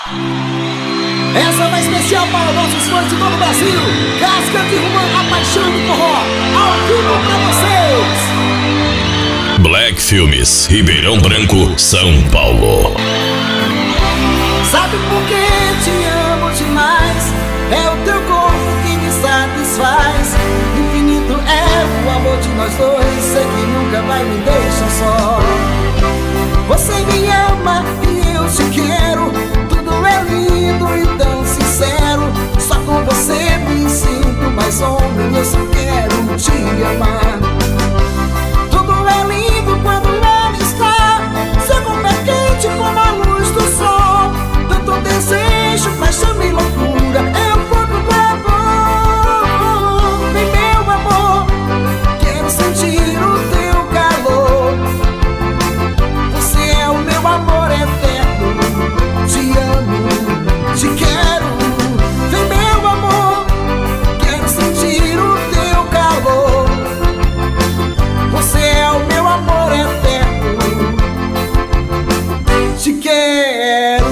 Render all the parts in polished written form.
Essa vai especial para os nossos fãs de todo o Brasil. Casca de Romã, a paixão do forró, ao vivo pra vocês. Black Filmes, Ribeirão Branco, São Paulo. Sabe por que te amo demais? É o teu corpo que me satisfaz. Infinito é o amor de nós dois. Sei que nunca vai me deixar só. Você me ama e eu te quero. Tudo é lindo e tão sincero. Só com você me sinto mais homem. Eu só quero te amar. Tudo é lindo quando ela está. Seu corpo é quente como a luz do sol. Tanto desejo, paixão e loucura. É o fogo do amor. Vem meu amor, quero sentir o teu calor. Você é o meu amor eterno. Te amo, te quero. Vem meu amor, quero sentir o teu calor. Você é o meu amor eterno. Te quero.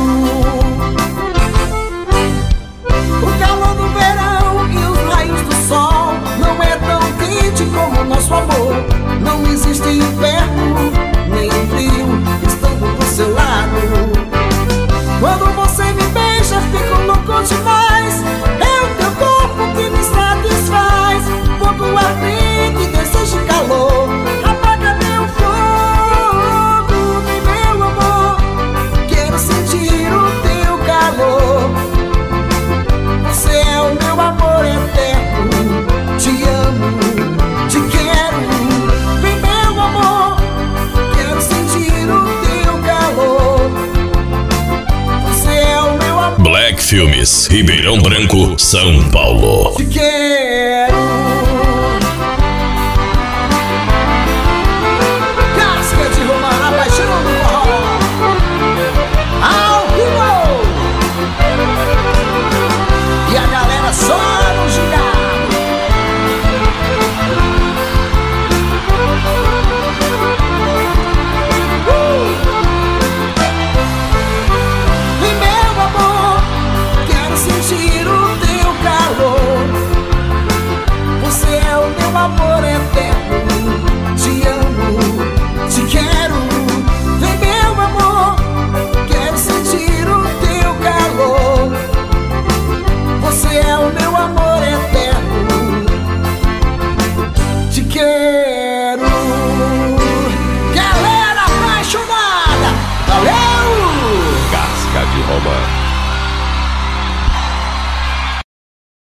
O calor do verão e os raios do sol não é tão quente como o nosso amor. Não existe inverno nem frio estando do seu lado. Quando você me beija, fico louco demais. É o teu corpo que me satisfaz. Fogo ardente, desejo e calor. Apaga meu fogo, vem meu amor. Quero sentir o teu calor. Você é o meu amor eterno. Te amo, te quero. Vem meu amor, quero sentir o teu calor. Você é o meu amor. Black Filmes, Ribeirão Branco, São Paulo. Te quero. Casca de Romã, a paixão do forró. Ao vivo. E a galera só no gingado. Vem meu amor, quero sentir o teu calor. Você é o meu amor eterno. Te amo, te quero. Vem meu amor, quero sentir o teu calor. Você é o meu amor eterno. Te quero. Galera apaixonada, valeu! Casca de Romã.